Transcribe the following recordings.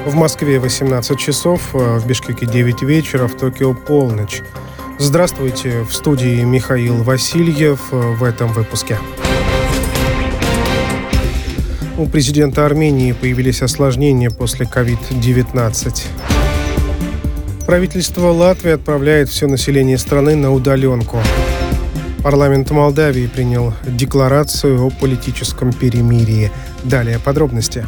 В Москве 18 часов, в Бишкеке 9 вечера, в Токио полночь. Здравствуйте, в студии Михаил Васильев в этом выпуске. У президента Армении появились осложнения после COVID-19. Правительство Латвии отправляет все население страны на удаленку. Парламент Молдавии принял декларацию о политическом перемирии. Далее подробности.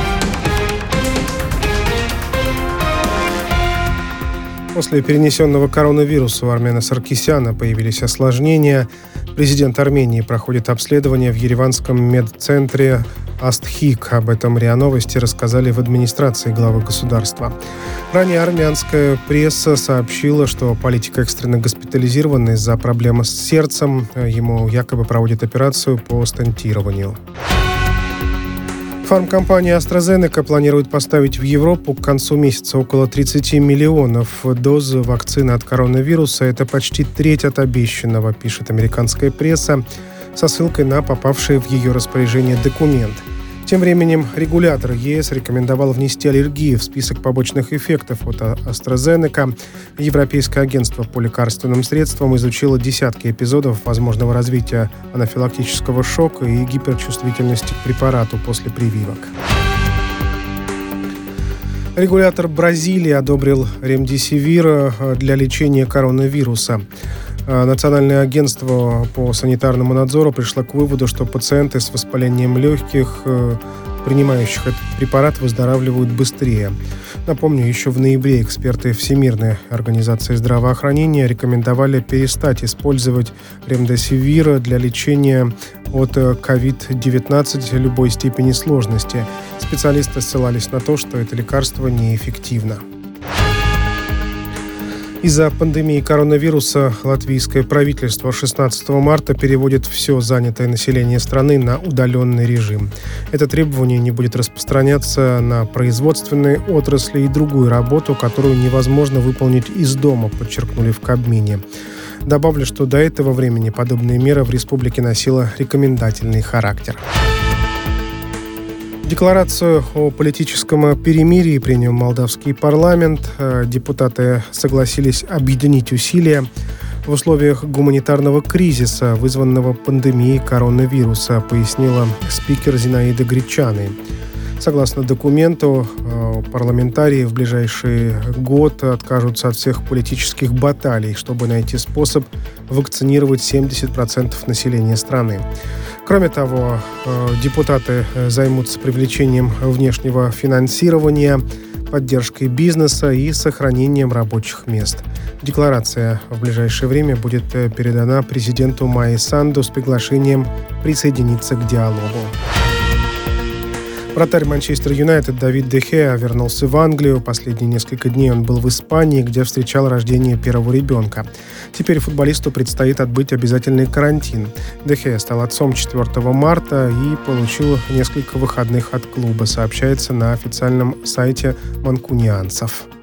После перенесенного коронавируса у Армена Саркисяна появились осложнения. Президент Армении проходит обследование в ереванском медцентре Астхик. Об этом РИА Новости рассказали в администрации главы государства. Ранее армянская пресса сообщила, что политик экстренно госпитализирован из-за проблемы с сердцем. Ему якобы проводят операцию по стентированию. Фармкомпания AstraZeneca планирует поставить в Европу к концу месяца около 30 миллионов доз вакцины от коронавируса. Это почти треть от обещанного, пишет американская пресса, со ссылкой на попавший в ее распоряжение документ. Тем временем регулятор ЕС рекомендовал внести аллергии в список побочных эффектов от AstraZeneca. Европейское агентство по лекарственным средствам изучило десятки эпизодов возможного развития анафилактического шока и гиперчувствительности к препарату после прививок. Регулятор Бразилии одобрил ремдесивир для лечения коронавируса. Национальное агентство по санитарному надзору пришло к выводу, что пациенты с воспалением легких, принимающих этот препарат, выздоравливают быстрее. Напомню, еще в ноябре эксперты Всемирной организации здравоохранения рекомендовали перестать использовать ремдесивир для лечения от COVID-19 любой степени сложности. Специалисты ссылались на то, что это лекарство неэффективно. Из-за пандемии коронавируса латвийское правительство 16 марта переводит все занятое население страны на удаленный режим. Это требование не будет распространяться на производственные отрасли и другую работу, которую невозможно выполнить из дома, подчеркнули в Кабмине. Добавлю, что до этого времени подобная мера в республике носила рекомендательный характер. Декларацию о политическом перемирии принял молдавский парламент. Депутаты согласились объединить усилия в условиях гуманитарного кризиса, вызванного пандемией коронавируса, пояснила спикер Зинаида Гречаны. Согласно документу, парламентарии в ближайший год откажутся от всех политических баталий, чтобы найти способ вакцинировать 70% населения страны. Кроме того, депутаты займутся привлечением внешнего финансирования, поддержкой бизнеса и сохранением рабочих мест. Декларация в ближайшее время будет передана президенту Майи Санду с приглашением присоединиться к диалогу. Вратарь Манчестер Юнайтед Давид Де Геа вернулся в Англию. Последние несколько дней он был в Испании, где встречал рождение первого ребенка. Теперь футболисту предстоит отбыть обязательный карантин. Де Геа стал отцом 4 марта и получил несколько выходных от клуба, сообщается на официальном сайте манкунианцев.